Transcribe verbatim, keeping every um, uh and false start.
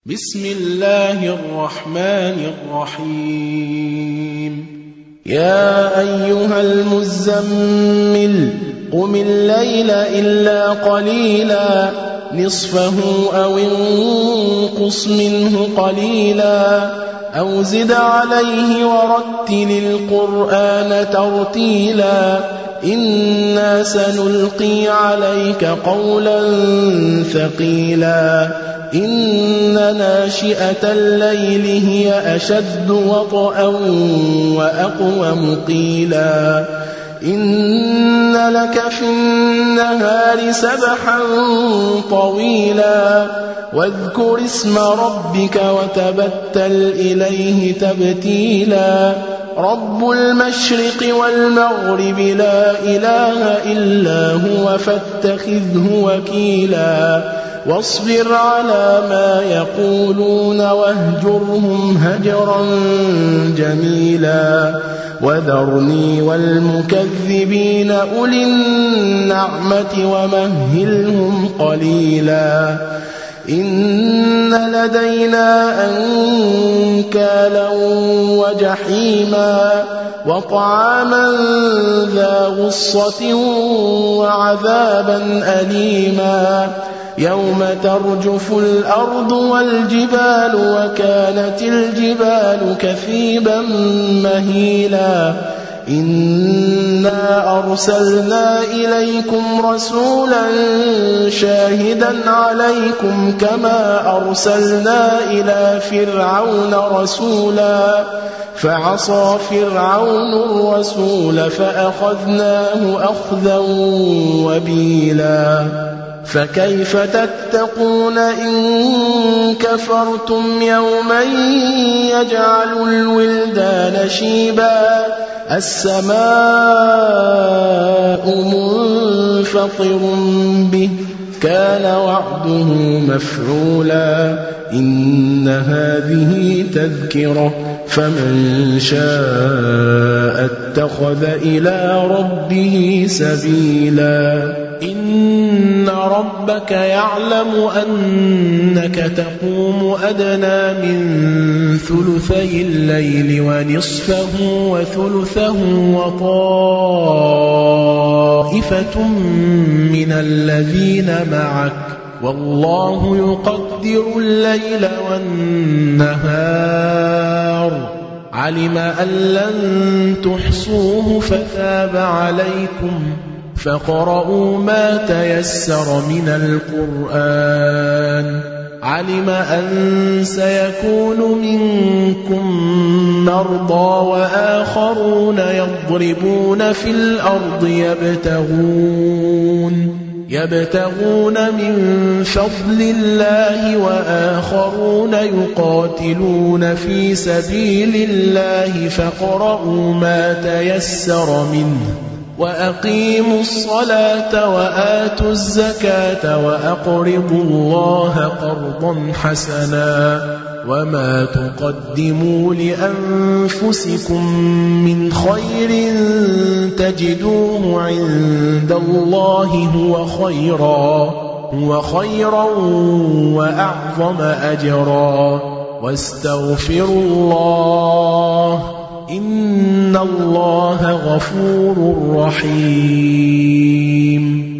بسم الله الرحمن الرحيم يا أيها المزمل قم الليل إلا قليلا نصفه أو انقص منه قليلا أو زد عليه ورتل القرآن ترتيلا إنا سنلقي عليك قولا ثقيلا إن ناشئة الليل هي أشد وطئا وأقوم قيلا إن لك في النهار سبحا طويلا واذكر اسم ربك وتبتل إليه تبتيلا رب المشرق والمغرب لا إله إلا هو فاتخذه وكيلا واصبر على ما يقولون واهجرهم هجرا جميلا وذرني والمكذبين أولي النعمة ومهلهم قليلا إن لدينا أنكالا وجحيما وطعاما ذا غصة وعذابا أليما يوم ترجف الأرض والجبال وكانت الجبال كثيبا مهيلا إنا أرسلنا إليكم رسولا شاهدا عليكم كما أرسلنا إلى فرعون رسولا فعصى فرعون الرسول فأخذناه أخذا وبيلا فكيف تتقون إن كفرتم يوما يجعل الولدان شيبا السماء منفطر به كان وعده مفعولا إن هذه تذكرة فمن شاء اتخذ إلى ربه سبيلا إن ربك يعلم أنك تقوم أدنى من ثلثي الليل ونصفه وثلثه وطائفة من الذين معك والله يقدر الليل والنهار علم أن لن تحصوه فتاب عليكم فاقرؤوا ما تيسر من القرآن علم أن سيكون منكم مرضى وآخرون يضربون في الأرض يبتغون يبتغون من فضل الله وآخرون يقاتلون في سبيل الله فاقرؤوا ما تيسر منه وأقيموا الصلاة وآتوا الزكاة وأقرضوا الله قرضا حسنا وما تقدموا لأنفسكم من خير تجدوه عند الله هو خيرا هو خيرا وأعظم أجرا واستغفروا الله إن الله غفور رحيم